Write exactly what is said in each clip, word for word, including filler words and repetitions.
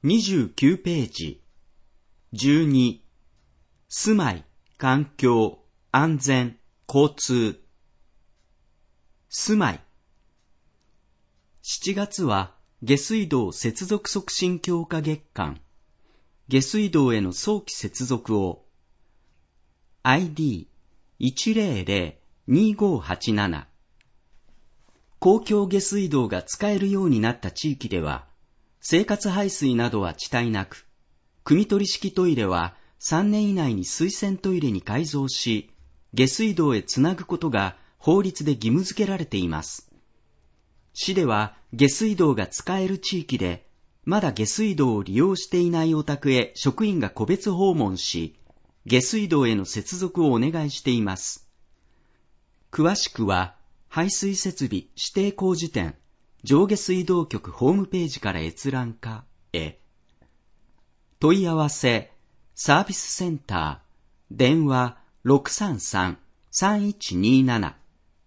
にじゅうきゅうページ。じゅうに、住まい、環境、安全、交通。住まい。しちがつは下水道接続促進強化月間。下水道への早期接続を アイディーいちゼロゼロにごはちなな 公共下水道が使えるようになった地域では、生活排水などは遅滞なく、汲み取り式トイレはさんねん以内に水洗トイレに改造し、下水道へつなぐことが法律で義務付けられています。市では下水道が使える地域で、まだ下水道を利用していないお宅へ職員が個別訪問し、下水道への接続をお願いしています。詳しくは、排水設備指定工事店上下水道局ホームページから閲覧かへ。問い合わせ、サービスセンター、電話 ろくさんさんさんいちになな。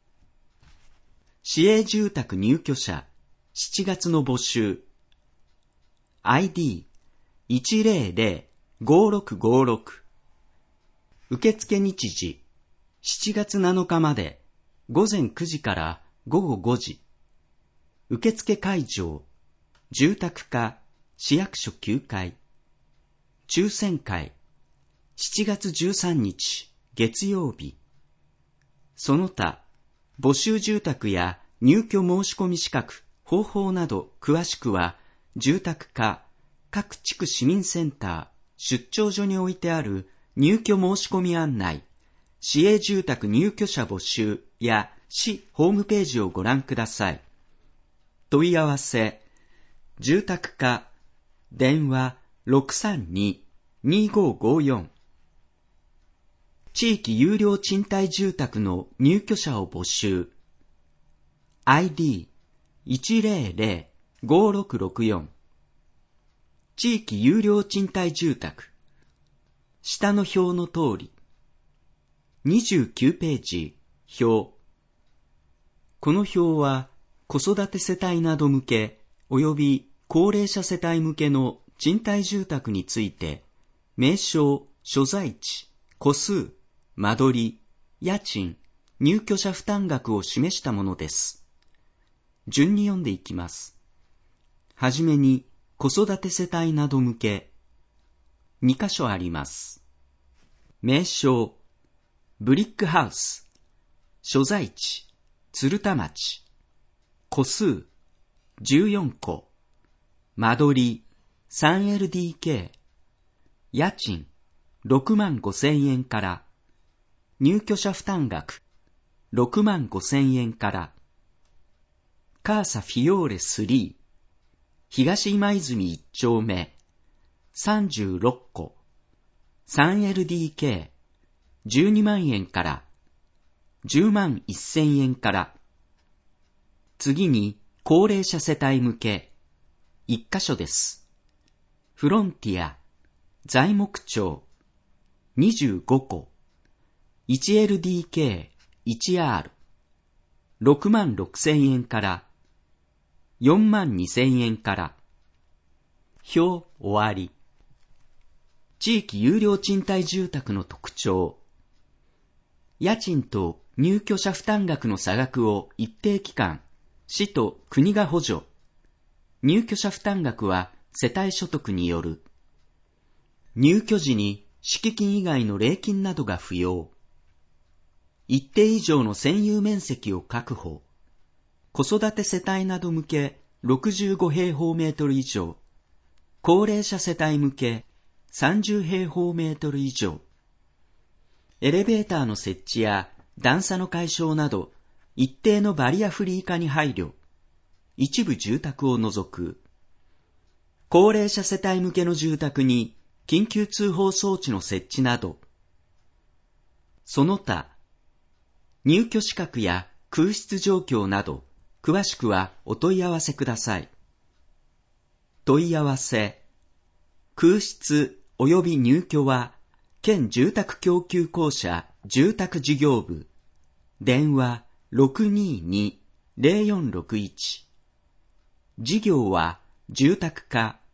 市営住宅入居者、しちがつの募集。アイディーいちゼロゼロごろくごろく。受付日時、しちがつなのかまで、ごぜんくじからごごごじ。受付会場、住宅課、市役所きゅうかい。抽選会、しちがつじゅうさんにち、月曜日。その他、募集住宅や入居申し込み資格、方法など詳しくは、住宅課、各地区市民センター、出張所に置いてある入居申し込み案内、市営住宅入居者募集や市ホームページをご覧ください。問い合わせ、住宅課、電話 ろくさんににごごよん。地域有料賃貸住宅の入居者を募集。アイディーいちゼロゼロごろくろくよん。地域有料賃貸住宅。下の表の通り。にじゅうきゅうページ、表。この表は、子育て世帯など向け、及び高齢者世帯向けの賃貸住宅について、名称、所在地、戸数、間取り、家賃、入居者負担額を示したものです。順に読んでいきます。はじめに、子育て世帯など向け、にかしょあります。名称、ブリックハウス、所在地、鶴田町、戸数、じゅうよんこ、間取り、スリーエルディーケー、家賃、ろくまんごせんえんから、入居者負担額、ろくまんごせんえんから、カーサフィオーレスリー、東今泉いち丁目、さんじゅうろっこ、スリーエルディーケー、じゅうにまんえんから、じゅうまんせんえんから、次に高齢者世帯向け、いっかしょです。フロンティア、材木町、にじゅうごこ、いちエルディーケーいちアール、ろくまんろくせんえんから、よんまんにせんえんから。表終わり。地域有料賃貸住宅の特徴。家賃と入居者負担額の差額を一定期間、市と国が補助。入居者負担額は世帯所得による。入居時に敷金以外の礼金などが不要。一定以上の占有面積を確保。子育て世帯など向けろくじゅうごへいほうメートル以上。高齢者世帯向けさんじゅうへいほうメートル以上。エレベーターの設置や段差の解消など、一定のバリアフリー化に配慮。一部住宅を除く。高齢者世帯向けの住宅に緊急通報装置の設置など。その他、入居資格や空室状況など、詳しくはお問い合わせください。問い合わせ。空室及び入居は、県住宅供給公社住宅事業部。電話 ろくにーにーぜろよんろくいち。事業は住宅課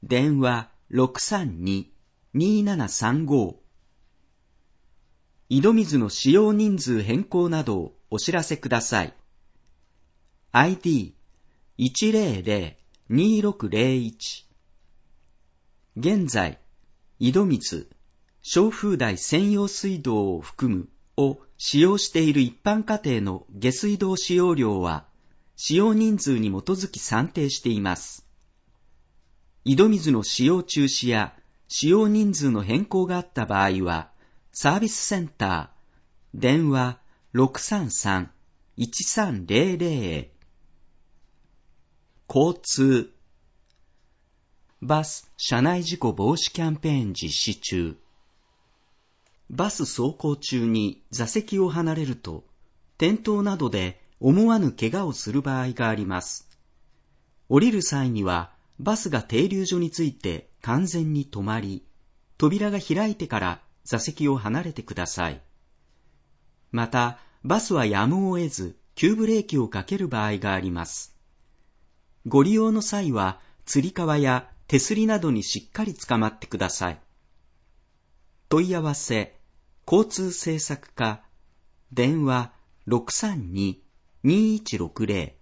電話 ろくさんに にーななさんご。井戸水の使用人数変更などをお知らせください。アイディーいちゼロゼロ にろくゼロいち。現在、井戸水、小風台専用水道を含むを使用している一般家庭の下水道使用量は、使用人数に基づき算定しています。井戸水の使用中止や使用人数の変更があった場合は、サービスセンター、電話 ろくさんさん いちさんゼロゼロ へ。交通。バス車内事故防止キャンペーン実施中。バス走行中に座席を離れると、転倒などで思わぬ怪我をする場合があります。降りる際には、バスが停留所について完全に止まり、扉が開いてから座席を離れてください。また、バスはやむを得ず急ブレーキをかける場合があります。ご利用の際は、つり革や手すりなどにしっかりつかまってください。問い合わせ、交通政策課、電話 ろくさんに にいちろくゼロ。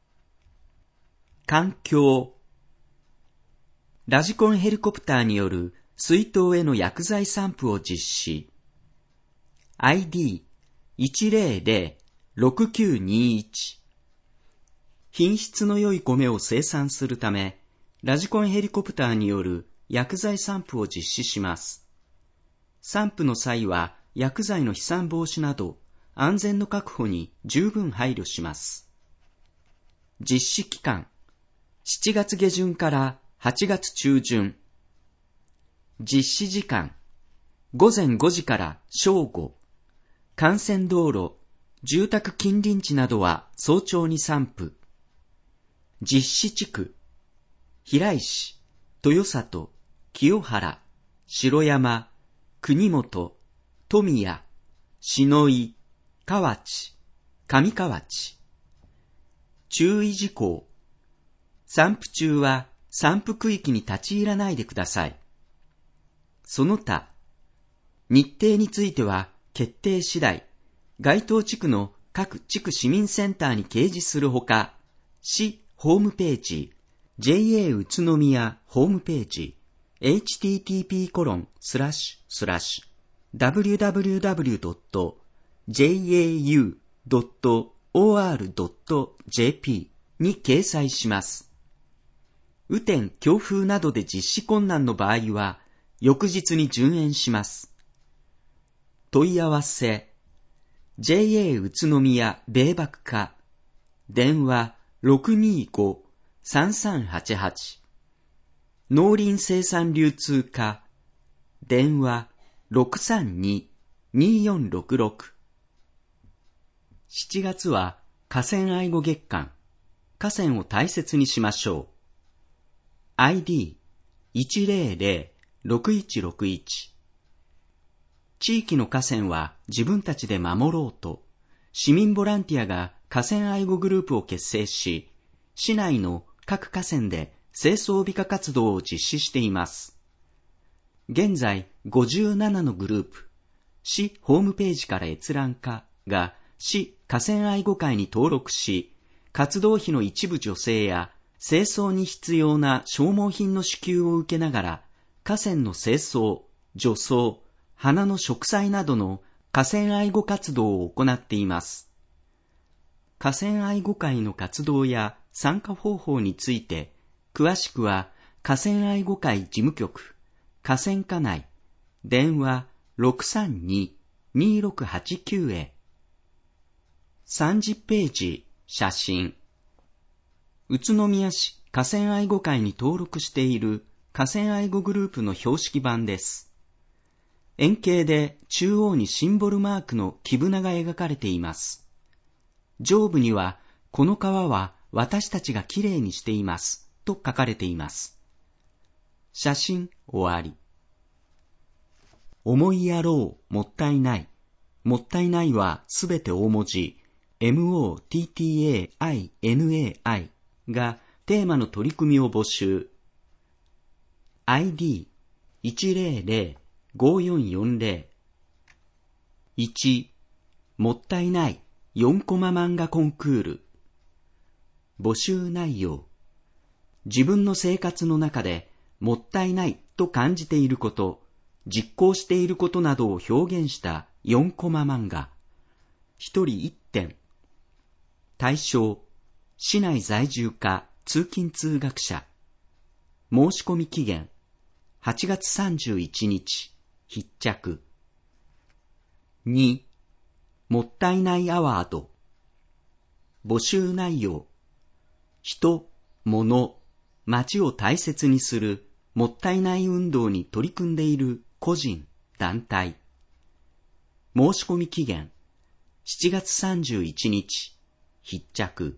環境。ラジコンヘリコプターによる水筒への薬剤散布を実施。アイディーいちゼロゼロ ろくきゅうにいち。品質の良い米を生産するため、ラジコンヘリコプターによる薬剤散布を実施します。散布の際は薬剤の飛散防止など安全の確保に十分配慮します。実施期間、しちがつげじゅんからはちがつちゅうじゅん。実施時間、ごぜんごじから正午。幹線道路、住宅近隣地などは早朝に散布。実施地区、平石、豊里、清原、城山、国本、富谷、篠井、河内、上河内。注意事項。散布中は散布区域に立ち入らないでください。その他、日程については決定次第、該当地区の各地区市民センターに掲示するほか、市ホームページ、ジェイエー 宇都宮ホームページ、エイチティーティーピーコロンスラッシュスラッシュダブリューダブリューダブリュードットジェイエーユードットオーアールドットジェーピー に掲載します。雨天強風などで実施困難の場合は、翌日に順延します。問い合わせ、ジェイエー 宇都宮米幕課、電話 ろくにご さんさんはちはち。農林生産流通課、電話 ろくさんに によんろくろく。しちがつは河川愛護月間、河川を大切にしましょう。アイディーいちゼロゼロ ろくいちろくいち。地域の河川は自分たちで守ろうと、市民ボランティアが河川愛護グループを結成し、市内の各河川で清掃美化活動を実施しています。現在ごじゅうななのグループ、市ホームページから閲覧可が市河川愛護会に登録し、活動費の一部助成や清掃に必要な消耗品の支給を受けながら、河川の清掃、除草、花の植栽などの河川愛護活動を行っています。河川愛護会の活動や参加方法について、詳しくは河川愛護会事務局、河川課内、電話 ろくさんに にろくはちきゅう へ。さんじゅっページ、写真。宇都宮市河川愛護会に登録している河川愛護グループの標識板です。円形で中央にシンボルマークの木舟が描かれています。上部には、この川は私たちがきれいにしていますと書かれています。写真終わり。思いやろう、もったいない。もったいないはすべて大文字、エムオーティーティーエーアイエヌエーアイ がテーマの取り組みを募集。 アイディーいちゼロゼロごよんよんゼロ いち. もったいないよんコマ漫画コンクール。募集内容。自分の生活の中でもったいないと感じていること、実行していることなどを表現したよんコマ漫画。ひとりいってん。対象、市内在住か通勤通学者。申し込み期限、はちがつさんじゅういちにち、必着。に. もったいないアワード。募集内容。人、物、街を大切にするもったいない運動に取り組んでいる個人、団体。申し込み期限、しちがつさんじゅういちにち、必着。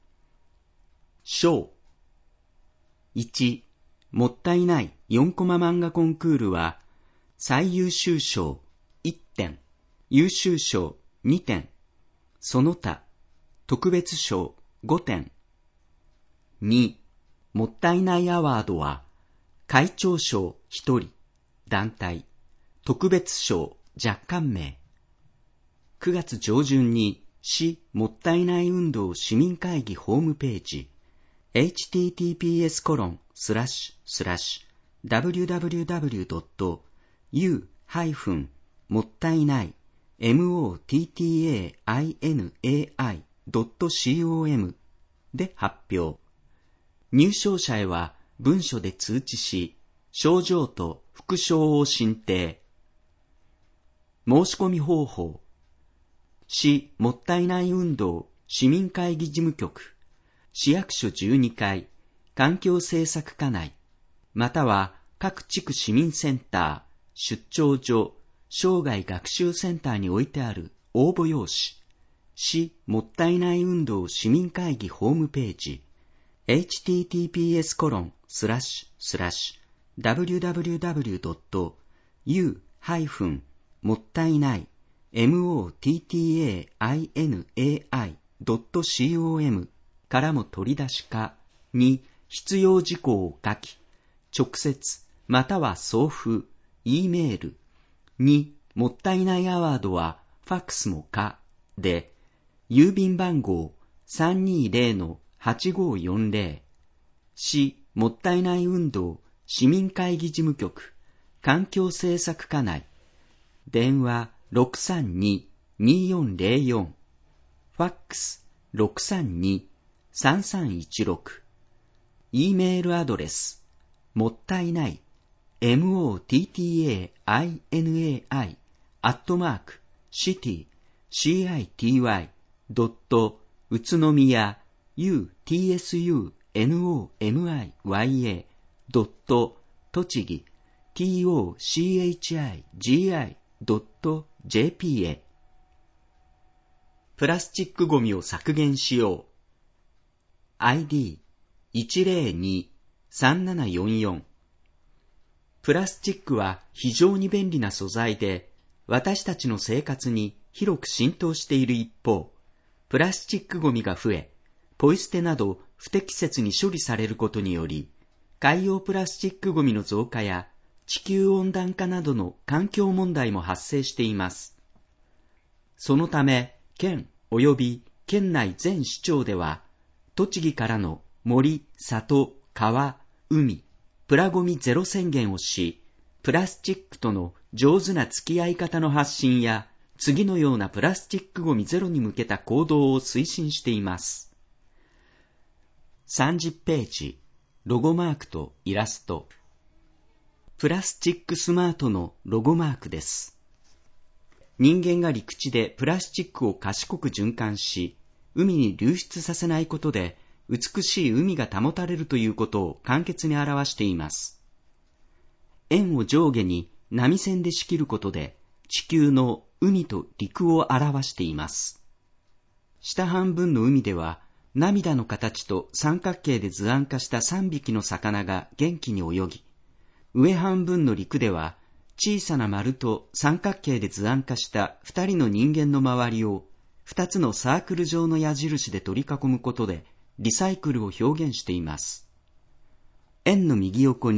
賞。いち. もったいないよんコマ漫画コンクールは、最優秀賞いってん、優秀賞にてん、その他、特別賞ごてん。に. もったいないアワードは、会長賞ひとり、団体、特別賞若干名。くがつ上旬に市もったいない運動市民会議ホームページ、エイチティーティーピーエスコロンスラッシュスラッシュダブリュダブリュダブリュドットユーもったいない モッタイナイドットコム で発表。入賞者へは文書で通知し、賞状と副賞を進呈。申し込み方法。市もったいない運動市民会議事務局、市役所じゅうにかい、環境政策課内、または各地区市民センター、出張所、生涯学習センターに置いてある応募用紙、市もったいない運動市民会議ホームページ、エイチティーティーピーエスコロンスラッシュスラッシュダブリュダブリュダブリュドットユーもったいないモッタイナイドットコム からも取り出しかに必要事項を書き、直接または送付、E メール、にもったいないアワードはファックスも可で、郵便番号 さんにーぜろのはちごーよんぜろ、市もったいない運動市民会議事務局、環境政策課内、電話 ろくさんにーにーよんぜろよん、ファックス ろくさんにーさんさんいちろく、E メールアドレス、もったいない、モッタイナイ、アットマーク、シティ、シーアイティーワイ、ドット、宇都宮、ユーティーエスユーエヌオーエムアイワイエー、ドット、栃木、ティーオーシーエイチアイジーアイ、ドット、ジェーピー へ。プラスチックゴミを削減しよう。アイディーいちゼロにさんななよんよん。プラスチックは非常に便利な素材で、私たちの生活に広く浸透している一方、プラスチックゴミが増え、ポイ捨てなど不適切に処理されることにより、海洋プラスチックゴミの増加や地球温暖化などの環境問題も発生しています。そのため、県及び県内全市町では、栃木からの森、里、川、海、プラゴミゼロ宣言をし、プラスチックとの上手な付き合い方の発信や、次のようなプラスチックゴミゼロに向けた行動を推進しています。さんじゅっページ、ロゴマークとイラスト。プラスチックスマートのロゴマークです。人間が陸地でプラスチックを賢く循環し、海に流出させないことで、美しい海が保たれるということを簡潔に表しています。円を上下に波線で仕切ることで、地球の海と陸を表しています。下半分の海では、涙の形と三角形で図案化したさんびきの魚が元気に泳ぎ、上半分の陸では、小さな丸と三角形で図案化した二人の人間の周りを、二つのサークル状の矢印で取り囲むことで、リサイクルを表現しています。円の右横にプ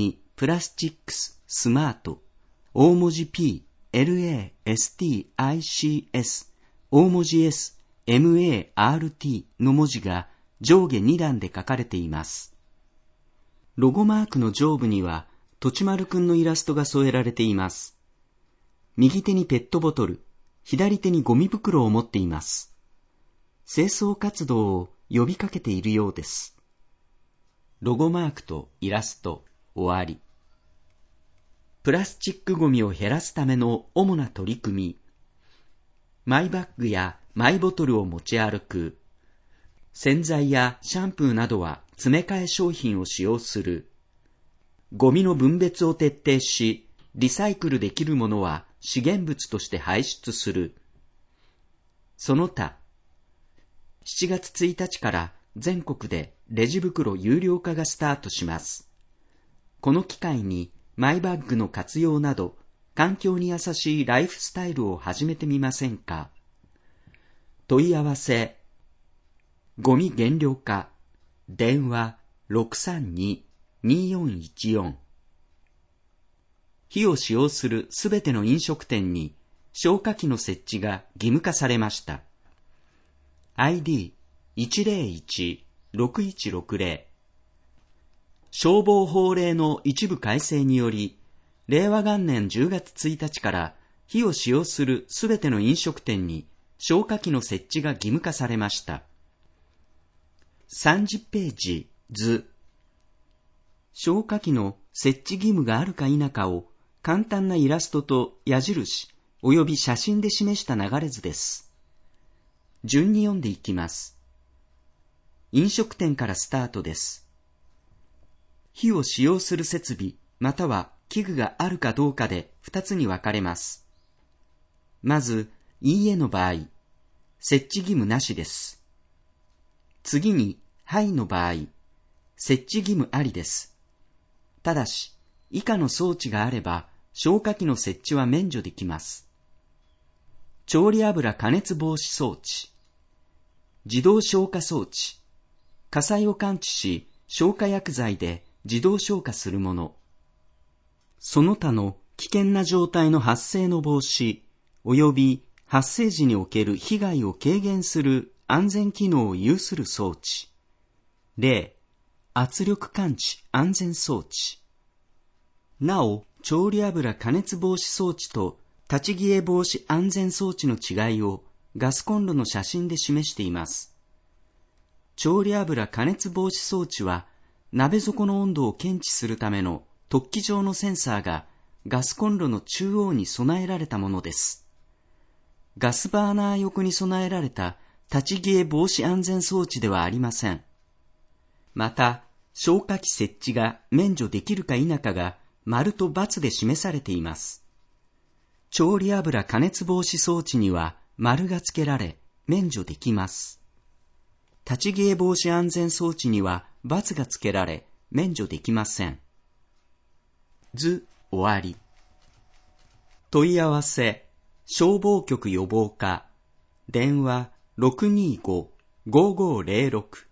プラスチックス、スマート、大文字 P、エルエーエスティーアイシーエス、大文字 S、エムエーアールティー の文字が上下に段で書かれています。ロゴマークの上部には、とちまるくんのイラストが添えられています。右手にペットボトル、左手にゴミ袋を持っています。清掃活動を呼びかけているようです。ロゴマークとイラスト、終わり。プラスチックゴミを減らすための主な取り組み。マイバッグやマイボトルを持ち歩く。洗剤やシャンプーなどは詰め替え商品を使用する。ゴミの分別を徹底し、リサイクルできるものは資源物として排出する。その他、しちがつついたちから全国でレジ袋有料化がスタートします。この機会にマイバッグの活用など、環境に優しいライフスタイルを始めてみませんか。問い合わせ、ゴミ減量化、電話 ろくさんに にーよんいちよん。火を使用するすべての飲食店に消火器の設置が義務化されました。アイディーいちゼロいち ろくいちろくゼロ。消防法令の一部改正により、れいわ元年じゅうがつついたちから火を使用するすべての飲食店に消火器の設置が義務化されました。さんじゅっページ図。消火器の設置義務があるか否かを簡単なイラストと矢印及び写真で示した流れ図です。順に読んでいきます。飲食店からスタートです。火を使用する設備または器具があるかどうかでふたつに分かれます。まず、いいえの場合、設置義務なしです。次に、はいの場合、設置義務ありです。ただし、以下の装置があれば、消火器の設置は免除できます。調理油加熱防止装置、自動消火装置、火災を感知し、消火薬剤で自動消火するもの、その他の危険な状態の発生の防止、及び発生時における被害を軽減する安全機能を有する装置。例、圧力感知安全装置。なお、調理油加熱防止装置と立ち消え防止安全装置の違いをガスコンロの写真で示しています。調理油加熱防止装置は、鍋底の温度を検知するための突起状のセンサーがガスコンロの中央に備えられたものです。ガスバーナー横に備えられた立ち消え防止安全装置ではありません。また、消火器設置が免除できるか否かが丸と×で示されています。調理油加熱防止装置には丸が付けられ免除できます。立ち消え防止安全装置には×が付けられ免除できません。図終わり。問い合わせ、消防局予防課、電話 ろくにご ごごゼロろく。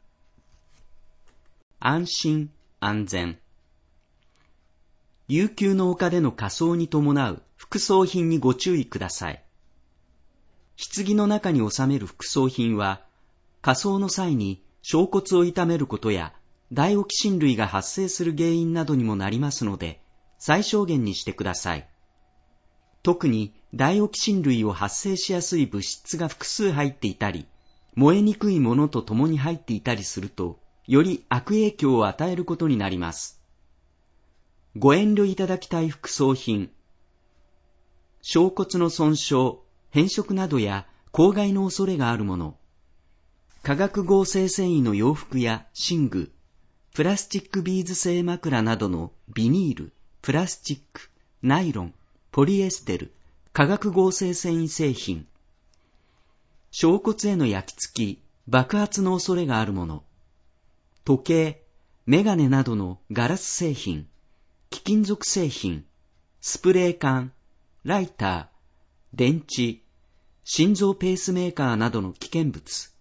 安心安全。遊休の丘での火葬に伴う副葬品にご注意ください。棺の中に収める副葬品は、火葬の際に焼骨を傷めることやダイオキシン類が発生する原因などにもなりますので、最小限にしてください。特にダイオキシン類を発生しやすい物質が複数入っていたり、燃えにくいものと共に入っていたりすると、より悪影響を与えることになります。ご遠慮いただきたい副葬品。焼骨の損傷、変色などや公害の恐れがあるもの。化学合成繊維の洋服や寝具、プラスチックビーズ製枕などのビニール、プラスチック、ナイロン、ポリエステル、化学合成繊維製品。焼骨への焼き付き、爆発の恐れがあるもの。時計、メガネなどのガラス製品、貴金属製品、スプレー缶、ライター、電池、心臓ペースメーカーなどの危険物。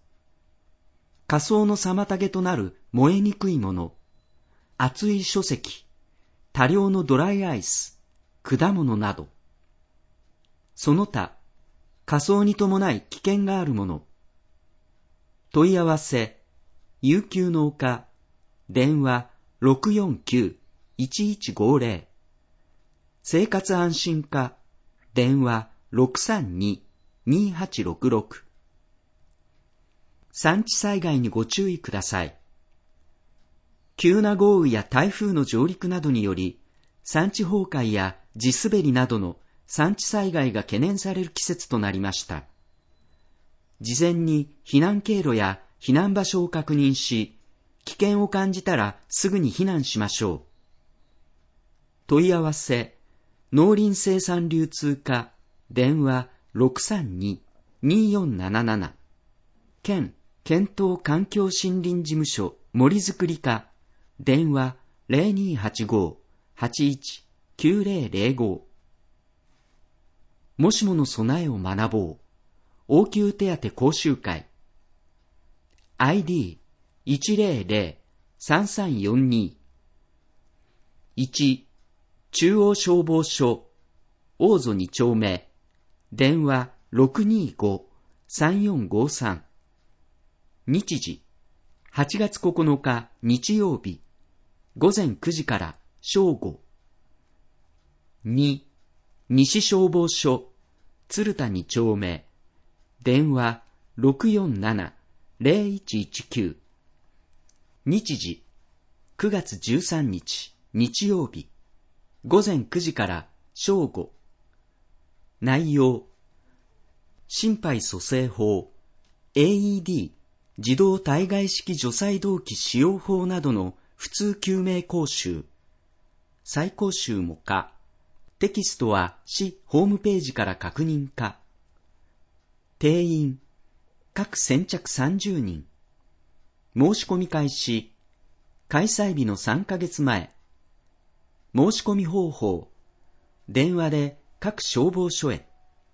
火葬の妨げとなる燃えにくいもの、厚い書籍、 多量のドライアイス、果物など。その他、火葬に伴い危険があるもの。問い合わせ、有給農家、電話 ろくよんきゅう いちいちごぜろ。生活安心課、電話 ろくさんに にはちろくろく。山地災害にご注意ください。急な豪雨や台風の上陸などにより、山地崩壊や地滑りなどの山地災害が懸念される季節となりました。事前に避難経路や避難場所を確認し、危険を感じたらすぐに避難しましょう。問い合わせ、農林生産流通課、電話 ろくさんに によんなななな。県検討環境森林事務所森づくり課、電話 ゼロにはちご はちいち きゅうぜろぜろご。もしもの備えを学ぼう。応急手当講習会。アイディーいちぜろぜろ さんさんよんに。いち、中央消防署、大曽に丁目、電話 ろくにご さんよんごさん。日時、はちがつここのか日曜日、午前くじから正午。に、西消防署、鶴田に丁目、電話 ろくよんなな ぜろいちいちきゅう。日時、くがつじゅうさんにち日曜日、午前くじから正午。内容、心肺蘇生法、エーイーディー、自動体外式除細動器使用法などの普通救命講習。再講習も可。テキストは市ホームページから確認可。定員、各先着さんじゅうにん。申し込み開始、開催日のさんかげつまえ。申し込み方法、電話で各消防署へ。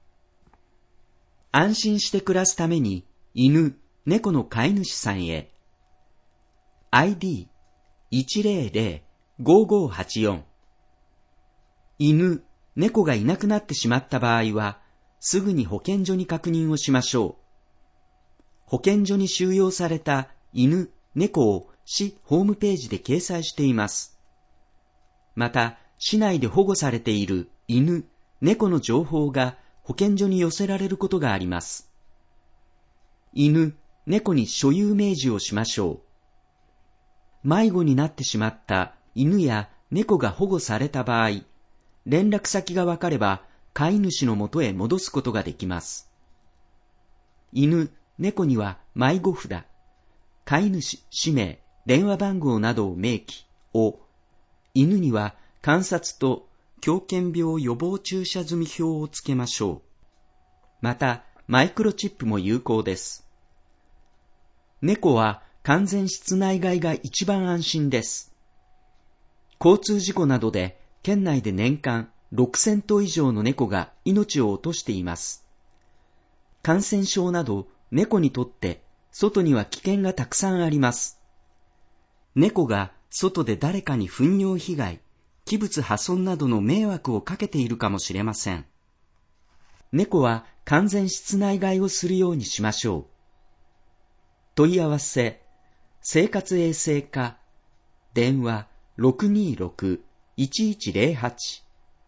安心して暮らすために犬、猫の飼い主さんへ。アイディーいちぜろぜろ ごごはちよん。犬、猫がいなくなってしまった場合は、すぐに保健所に確認をしましょう。保健所に収容された犬、猫を市ホームページで掲載しています。また、市内で保護されている犬、猫の情報が保健所に寄せられることがあります。犬、猫に所有明示をしましょう。迷子になってしまった犬や猫が保護された場合、連絡先がわかれば飼い主のもとへ戻すことができます。犬、猫には迷子札、飼い主、氏名、電話番号などを明記を、犬には観察と狂犬病予防注射済み表をつけましょう。また、マイクロチップも有効です。猫は完全室内外が一番安心です。交通事故などで県内で年間ろくせんとう以上の猫が命を落としています。感染症など猫にとって外には危険がたくさんあります。猫が外で誰かに糞尿被害、器物破損などの迷惑をかけているかもしれません。猫は完全室内外をするようにしましょう。問い合わせ、生活衛生課、電話 ろくにろく いちいちぜろはち。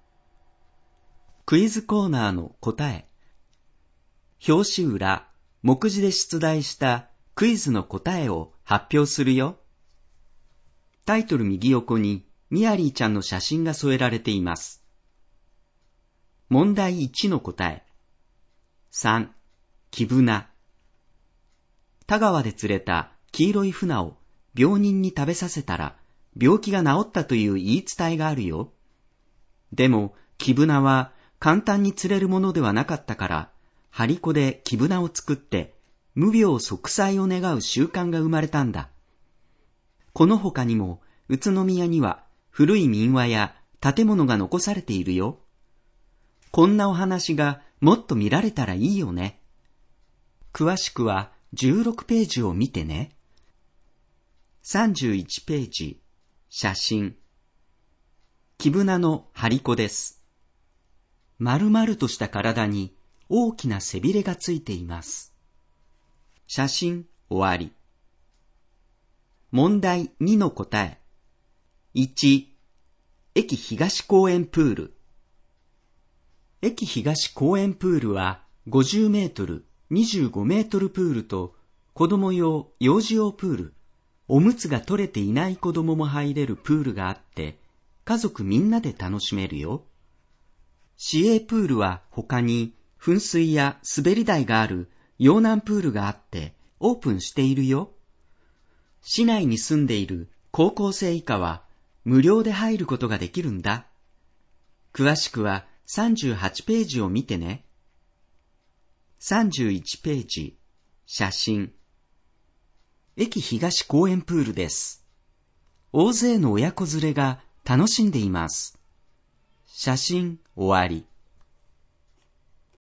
クイズコーナーの答え。表紙裏、目次で出題したクイズの答えを発表するよ。タイトル右横にミアリーちゃんの写真が添えられています。問題いちの答え。さん、木舟。田川で釣れた黄色い船を病人に食べさせたら病気が治ったという言い伝えがあるよ。でも木舟は簡単に釣れるものではなかったから、張り子で木舟を作って無病息災を願う習慣が生まれたんだ。この他にも宇都宮には古い民話や建物が残されているよ。こんなお話がもっと見られたらいいよね。詳しくはじゅうろくページを見てね。さんじゅういちページ、写真。 木舟の張り子です。丸々とした体に大きな背びれがついています。写真終わり。問題にの答え。いち、駅東公園プール。駅東公園プールはごじゅうメートル、にじゅうごメートルプールと子供用、幼児用プール、おむつが取れていない子供も入れるプールがあって、家族みんなで楽しめるよ。市営プールは他に噴水や滑り台がある洋南プールがあってオープンしているよ。市内に住んでいる高校生以下は無料で入ることができるんだ。詳しくはさんじゅうはちページを見てね。さんじゅういちページ、写真。駅東公園プールです。大勢の親子連れが楽しんでいます。写真終わり。